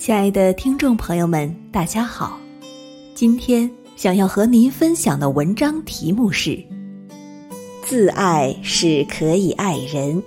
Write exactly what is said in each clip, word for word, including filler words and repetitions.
亲爱的听众朋友们，大家好。今天想要和您分享的文章题目是：自爱是可以爱人。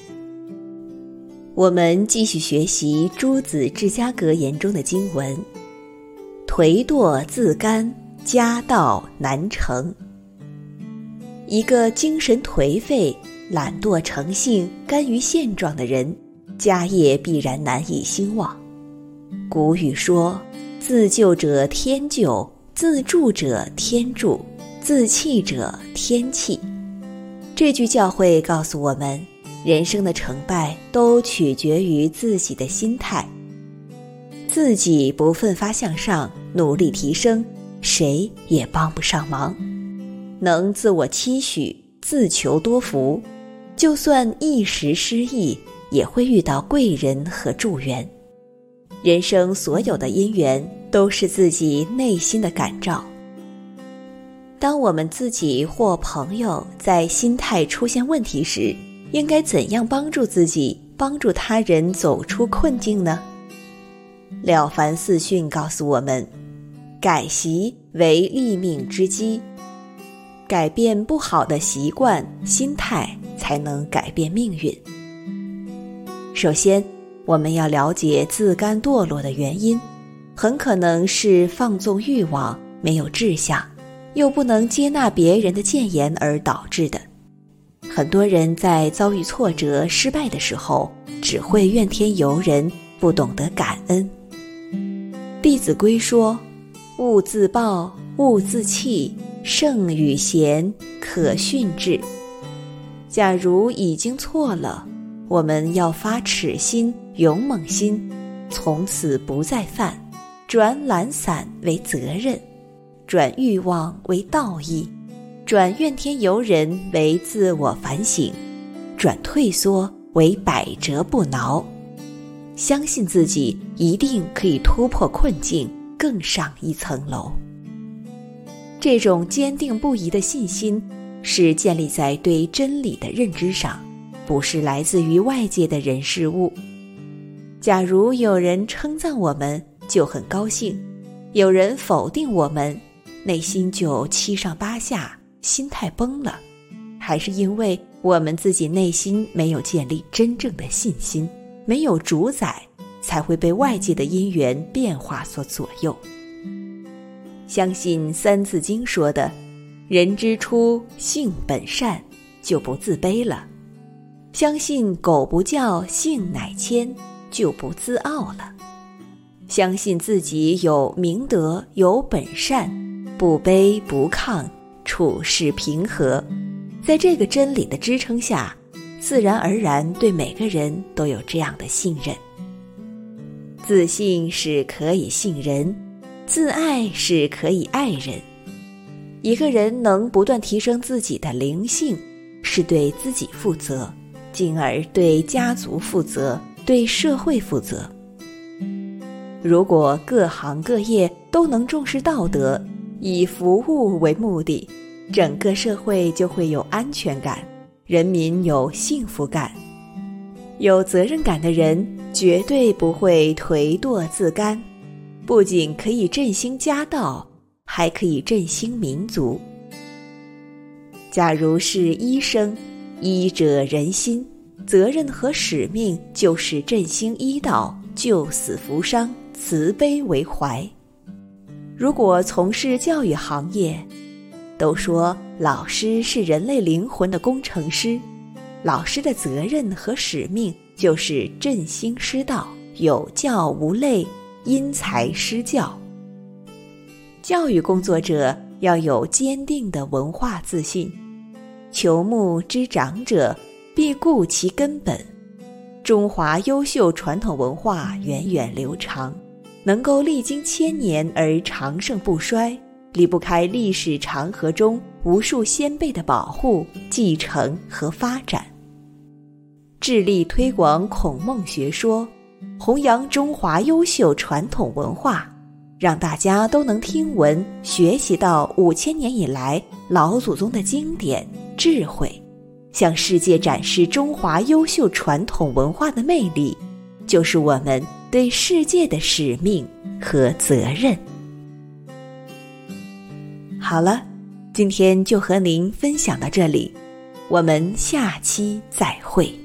我们继续学习诸子治家格言中的经文：颓惰自甘，家道难成。一个精神颓废、懒惰成性、甘于现状的人，家业必然难以兴旺。古语说：自救者天救，自助者天助，自弃者天弃。这句教诲告诉我们，人生的成败都取决于自己的心态。自己不奋发向上，努力提升，谁也帮不上忙。能自我期许，自求多福，就算一时失意，也会遇到贵人和助缘。人生所有的因缘都是自己内心的感召。当我们自己或朋友在心态出现问题时，应该怎样帮助自己，帮助他人走出困境呢？了凡四训告诉我们，改习为立命之基。改变不好的习惯、心态，才能改变命运。首先，我们要了解自甘堕落的原因，很可能是放纵欲望，没有志向，又不能接纳别人的谏言而导致的。很多人在遭遇挫折、失败的时候，只会怨天尤人，不懂得感恩。弟子规说：勿自暴，勿自弃，圣与贤，可训之。假如已经错了，我们要发耻心、勇猛心，从此不再犯，转懒散为责任，转欲望为道义，转怨天尤人为自我反省，转退缩为百折不挠。相信自己一定可以突破困境，更上一层楼。这种坚定不移的信心，是建立在对真理的认知上，不是来自于外界的人事物。假如有人称赞我们，就很高兴；有人否定我们，内心就七上八下，心态崩了。还是因为我们自己内心没有建立真正的信心，没有主宰，才会被外界的因缘变化所左右。相信三字经说的，人之初性本善，就不自卑了。相信狗不叫性乃迁，就不自傲了。相信自己有明德，有本善，不卑不亢，处事平和。在这个真理的支撑下，自然而然对每个人都有这样的信任。自信是可以信人，自爱是可以爱人。一个人能不断提升自己的灵性，是对自己负责，进而对家族负责，对社会负责。如果各行各业都能重视道德，以服务为目的，整个社会就会有安全感，人民有幸福感。有责任感的人绝对不会颓惰自甘，不仅可以振兴家道，还可以振兴民族。假如是医生，医者仁心，责任和使命就是振兴医道，救死扶伤，慈悲为怀。如果从事教育行业，都说老师是人类灵魂的工程师，老师的责任和使命就是振兴师道，有教无类，因材施教。教育工作者要有坚定的文化自信，求木之长者，必固其根本。中华优秀传统文化源远流长，能够历经千年而长盛不衰，离不开历史长河中无数先辈的保护、继承和发展。致力推广孔孟学说，弘扬中华优秀传统文化，让大家都能听闻、学习到五千年以来老祖宗的经典智慧，向世界展示中华优秀传统文化的魅力，就是我们对世界的使命和责任。好了，今天就和您分享到这里，我们下期再会。